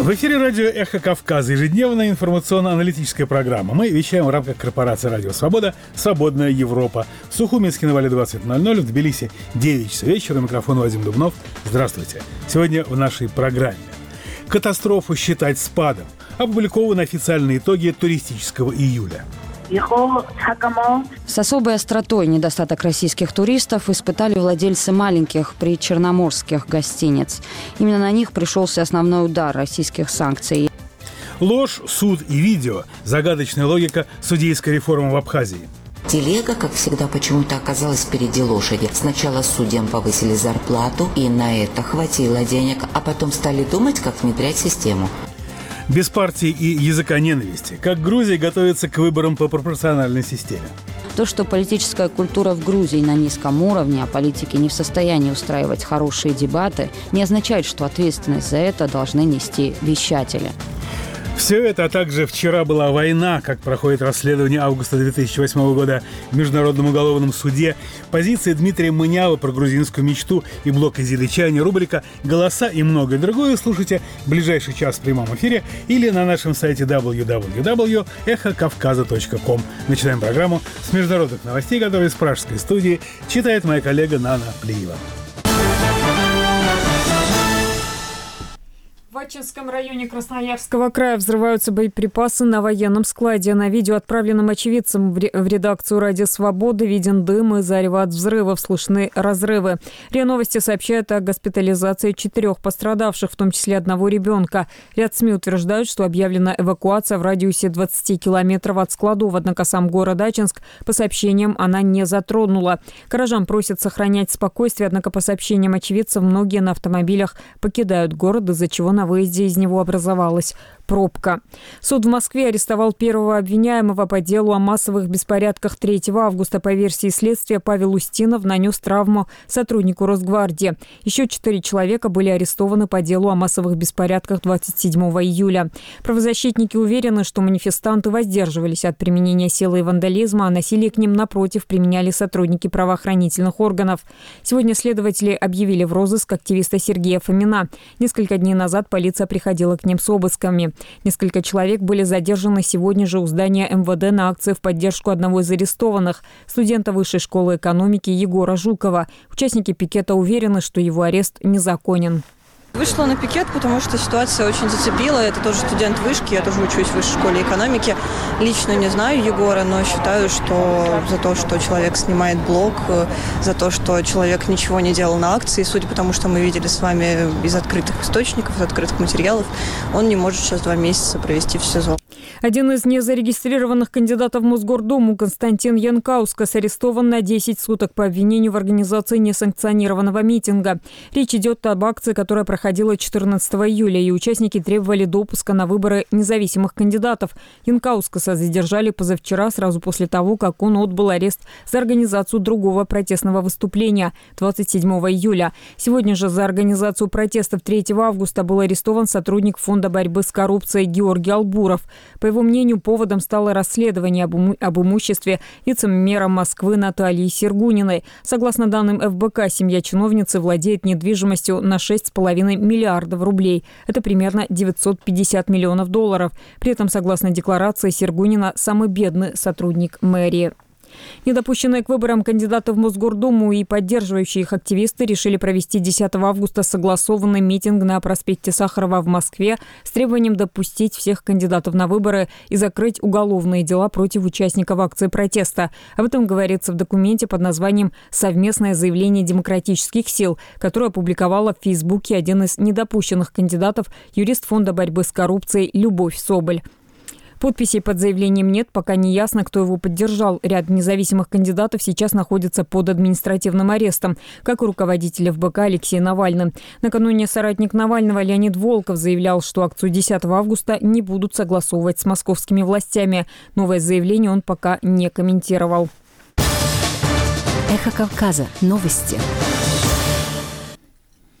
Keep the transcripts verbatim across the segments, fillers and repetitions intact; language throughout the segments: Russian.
В эфире радио «Эхо Кавказа», ежедневная информационно-аналитическая программа. Мы вещаем в рамках корпорации «Радио Свобода», «Свободная Европа». В Сухуминске на Вале двадцать ноль ноль, в Тбилиси девять часов вечера. Микрофон Вадим Дубнов. Здравствуйте. Сегодня в нашей программе. Катастрофу считать спадом. Опубликованы официальные итоги туристического июля. С особой остротой недостаток российских туристов испытали владельцы маленьких причерноморских гостиниц. Именно на них пришелся основной удар российских санкций. Ложь, суд и видео. Загадочная логика судейской реформы в Абхазии. Телега, как всегда, почему-то оказалась впереди лошади. Сначала судьям повысили зарплату, и на это хватило денег, а потом стали думать, как внедрять систему. Без партии и языка ненависти. Как Грузия готовится к выборам по пропорциональной системе. То, что политическая культура в Грузии на низком уровне, а политики не в состоянии устраивать хорошие дебаты, не означает, что ответственность за это должны нести вещатели. Все это, а также вчера была война, как проходит расследование августа две тысячи восьмого года в Международном уголовном суде, позиции Дмитрия Мынявы про грузинскую мечту и блок Изиды Чайни, рубрика «Голоса» и многое другое слушайте в ближайший час в прямом эфире или на нашем сайте дабл ю дабл ю дабл ю точка эхо кавказа точка ком. Начинаем программу с международных новостей, которые из пражской студии читает моя коллега Нана Плиева. В Ачинском районе Красноярского края взрываются боеприпасы на военном складе. На видео, отправленном очевидцам в редакцию «Радио Свободы», виден дым и зарево от взрывов, слышны разрывы. РИА Новости сообщают о госпитализации четырех пострадавших, в том числе одного ребенка. Ряд СМИ утверждают, что объявлена эвакуация в радиусе двадцати километров от складов, однако сам город Ачинск, по сообщениям, она не затронула. Горожан просят сохранять спокойствие, однако по сообщениям очевидцев, многие на автомобилях покидают город, из-за чего на выезде из него образовалась пробка. Суд в Москве арестовал первого обвиняемого по делу о массовых беспорядках третьего августа. По версии следствия, Павел Устинов нанес травму сотруднику Росгвардии. Еще четыре человека были арестованы по делу о массовых беспорядках двадцать седьмого июля. Правозащитники уверены, что манифестанты воздерживались от применения силы и вандализма, а насилие к ним, напротив, применяли сотрудники правоохранительных органов. Сегодня следователи объявили в розыск активиста Сергея Фомина. Несколько дней назад полиция приходила к ним с обысками. Несколько человек были задержаны сегодня же у здания эм вэ дэ на акции в поддержку одного из арестованных, студента Высшей школы экономики Егора Жукова. Участники пикета уверены, что его арест незаконен. Вышла на пикет, потому что ситуация очень зацепила. Это тоже студент вышки, я тоже учусь в Высшей школе экономики. Лично не знаю Егора, но считаю, что за то, что человек снимает блог, за то, что человек ничего не делал на акции, судя по тому, что мы видели с вами из открытых источников, из открытых материалов, он не может сейчас два месяца провести в СИЗО. Один из незарегистрированных кандидатов в Мосгордуму, Константин Янкаускас, арестован на десять суток по обвинению в организации несанкционированного митинга. Речь идет об акции, которая проходила четырнадцатого июля, и участники требовали допуска на выборы независимых кандидатов. Янкаускаса задержали позавчера, сразу после того, как он отбыл арест за организацию другого протестного выступления двадцать седьмого июля. Сегодня же за организацию протестов третьего августа был арестован сотрудник Фонда борьбы с коррупцией Георгий Албуров. По его мнению, поводом стало расследование об, иму- об имуществе вице-мэра Москвы Натальи Сергуниной. Согласно данным эф бэ ка, семья чиновницы владеет недвижимостью на шесть с половиной миллиардов рублей. Это примерно девятьсот пятьдесят миллионов долларов. При этом, согласно декларации, Сергунина – самый бедный сотрудник мэрии. Недопущенные к выборам кандидаты в Мосгордуму и поддерживающие их активисты решили провести десятого августа согласованный митинг на проспекте Сахарова в Москве с требованием допустить всех кандидатов на выборы и закрыть уголовные дела против участников акции протеста. Об этом говорится в документе под названием «Совместное заявление демократических сил», которое опубликовала в Фейсбуке один из недопущенных кандидатов, юрист Фонда борьбы с коррупцией Любовь Соболь. Подписей под заявлением нет, пока не ясно, кто его поддержал. Ряд независимых кандидатов сейчас находится под административным арестом, как и руководитель эф бэ ка Алексей Навальный. Накануне соратник Навального Леонид Волков заявлял, что акцию десятого августа не будут согласовывать с московскими властями. Новое заявление он пока не комментировал. Эхо Кавказа. Новости.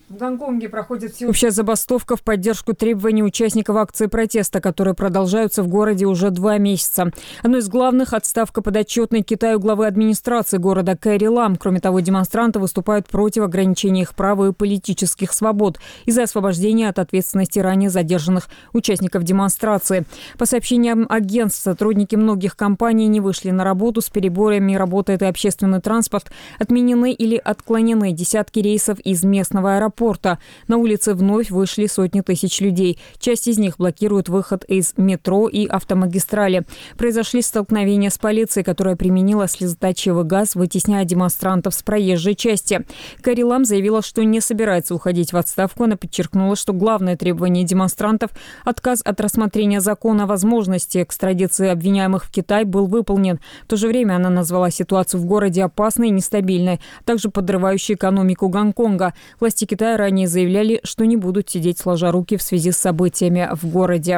В Гонконге проходит всеобщая забастовка в поддержку требований участников акции протеста, которые продолжаются в городе уже два месяца. Одной из главных – отставка подотчетной Китаю главы администрации города Кэрри Лам. Кроме того, демонстранты выступают против ограничения их прав и политических свобод из-за освобождения от ответственности ранее задержанных участников демонстрации. По сообщениям агентств, сотрудники многих компаний не вышли на работу, с перебоями работает и общественный транспорт, отменены или отклонены десятки рейсов из местного аэропорта. На улице вновь вышли сотни тысяч людей. Часть из них блокирует выход из метро и автомагистрали. Произошли столкновения с полицией, которая применила слезоточивый газ, вытесняя демонстрантов с проезжей части. Кэрри Лам заявила, что не собирается уходить в отставку. Она подчеркнула, что главное требование демонстрантов – отказ от рассмотрения закона о возможности экстрадиции обвиняемых в Китай был выполнен. В то же время она назвала ситуацию в городе опасной и нестабильной, а также подрывающей экономику Гонконга. Власти Китая ранее заявляли, что не будут сидеть сложа руки в связи с событиями в городе.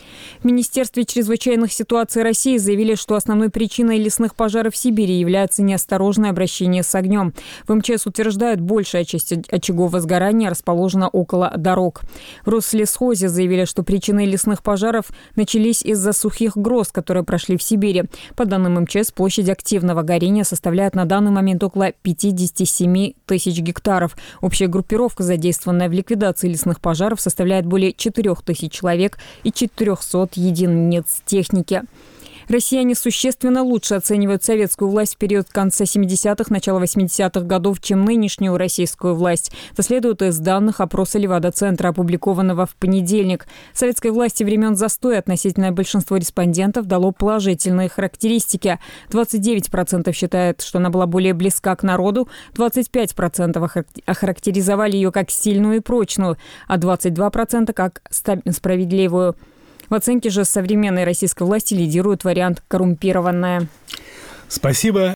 В Министерстве чрезвычайных ситуаций России заявили, что основной причиной лесных пожаров в Сибири является неосторожное обращение с огнем. В эм че эс утверждают, большая часть очагов возгорания расположена около дорог. В Рослесхозе заявили, что причиной лесных пожаров начались из-за сухих гроз, которые прошли в Сибири. По данным эм че эс, площадь активного горения составляет на данный момент около пятьдесят семь тысяч гектаров. Общая группировка, задействованная в ликвидации лесных пожаров, составляет более четырех тысяч человек и четырехсот единиц техники. Россияне существенно лучше оценивают советскую власть в период конца семидесятых, начала восьмидесятых годов, чем нынешнюю российскую власть. Это следует из данных опроса Левада-центра, опубликованного в понедельник. Советской власти времен застоя относительное большинство респондентов дало положительные характеристики. двадцать девять процентов считают, что она была более близка к народу, двадцать пять процентов охарактеризовали ее как сильную и прочную, а двадцать два процента как справедливую. В оценке же современной российской власти лидирует вариант «коррумпированная». Спасибо.